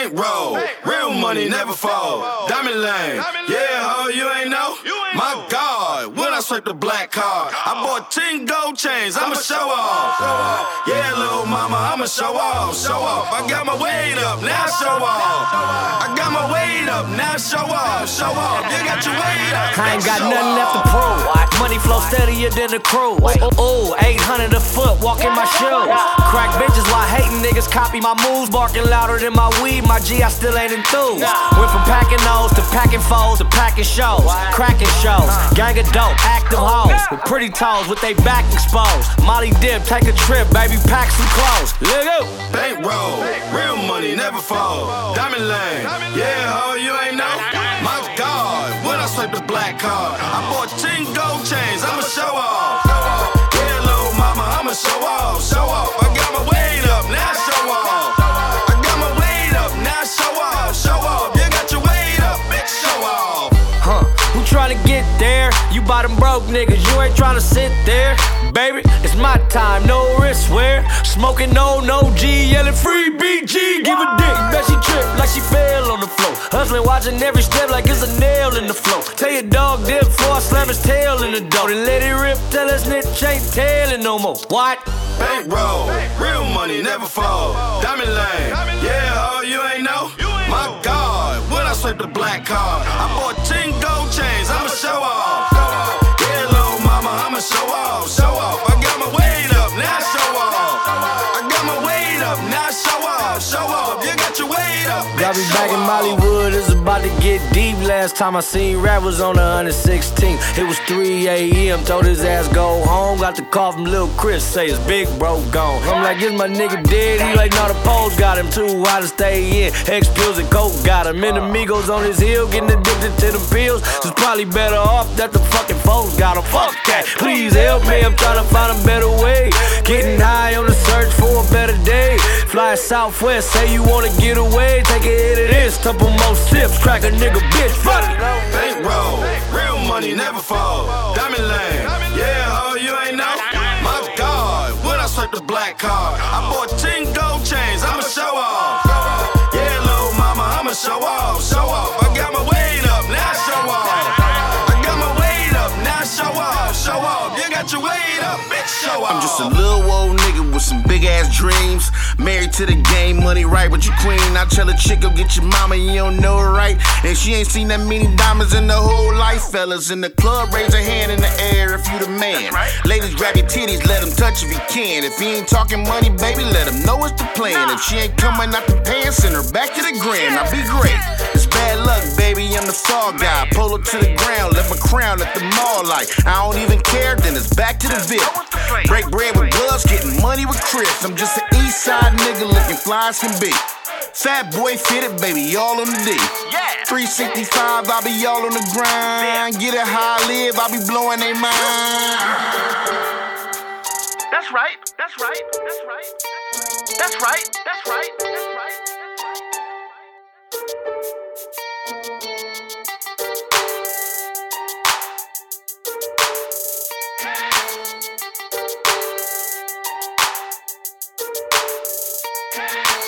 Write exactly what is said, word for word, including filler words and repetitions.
Bankroll, real money never fall. Diamond lane, yeah, ho, you ain't know? My God, when I swipe the black card, I bought ten gold chains, I'ma show off. Yeah, little mama, I'ma show off, show off. I got my weight up, now show off. I got my weight up, now show off, show off. You got your weight up, I ain't got nothing left to prove. Money flow steadier than the cruise. Ooh, eight hundred a foot, walking my shoes. Crack bitches while hating niggas copy my moves. Barking louder than my weed, my G, I still ain't enthused. Went from packing those to packing foes to packing shows. Cracking shows, gang of dope, active hoes with pretty toes with they back exposed. Molly dip, take a trip, baby, pack some clothes. Look out. Bankroll, real money never fall. Diamond lane, yeah, ho, you ain't know? My God, when I swipe the black card, I bought ten gold chains, I'ma show off. Yeah, little mama, I'ma show off, show off. I got my weight up, now show off. I got my weight up, now show off, show off. You got your weight up, bitch, show off. Huh, who tryna get there? You bottom broke niggas, you ain't tryna sit there. Baby, it's my time, no wrist wear. Smoking no, no G, yelling free B G. Give a dick, bet she trip like she fell on the floor. Hustling, watching every step like it's a nail in the floor. Tell your dog dip before I slam his tail in the door. Then let it rip till his snitch ain't tailing no more. What? Bankroll, real money never fall. Diamond lane, yeah, oh, you ain't know? My God, when I swipe the black card, I bought ten gold chains, I'ma show off. Yeah, little mama, I'ma show off, show off. I got my weight up, now show off. I got my weight up, now show off, show off. You got your weight up, bitch, Got me show back in off. Mollywood, it's about to get deep. Last time I seen Rap was on the one sixteenth. It was three A M, told his ass go home. Got the call from Lil Chris, say his big bro gone. I'm like, is my nigga dead? He like, no, the poles got him too high to stay in. X-Pills and Coke got him. And amigos on his heel, getting addicted to them pills. So it's probably better off that the fucking foes got him. Fuck that, please help me, I'm trying to find a better way. Getting high on the search for a better day. Fly Southwest, say you wanna get away. Take a hit of this, couple more sips, crack a nigga bitch, fuck it. Bankroll, real money never fall. Diamond lane, yeah, oh, you ain't know? My God, when I swipe the black card, I bought ten gold chains, I'ma show off. Yeah, little mama, I'ma show off, show off. I got my weight up, now show off. I got my weight up, now show off, show off. You got your weight up, bitch, show off. I'm just a little old nigga with some big ass dreams. Married to the game, money right with your queen. I tell a chick, go get your mama, you don't know her right. And she ain't seen that many diamonds in the whole life. Fellas in the club, raise a hand in the air if you the man. Ladies, grab your titties, let him touch if he can. If he ain't talking money, baby, let him know it's the plan. If she ain't coming out the pants, send her back to the gram. Now be great. It's bad luck, baby, I'm the fall guy. Pull her to the ground, let my crown at the mall like I don't even care, then it's back to the V I P. Break bread with gloves, getting money with Chris. I'm just an east side nigga looking fly as can be. Fat boy fitted, baby, all on the D. three sixty-five, I be all on the grind. Get it how I live, I be blowing they mind. That's right, that's right, that's right, that's right, that's right, that's right, that's right.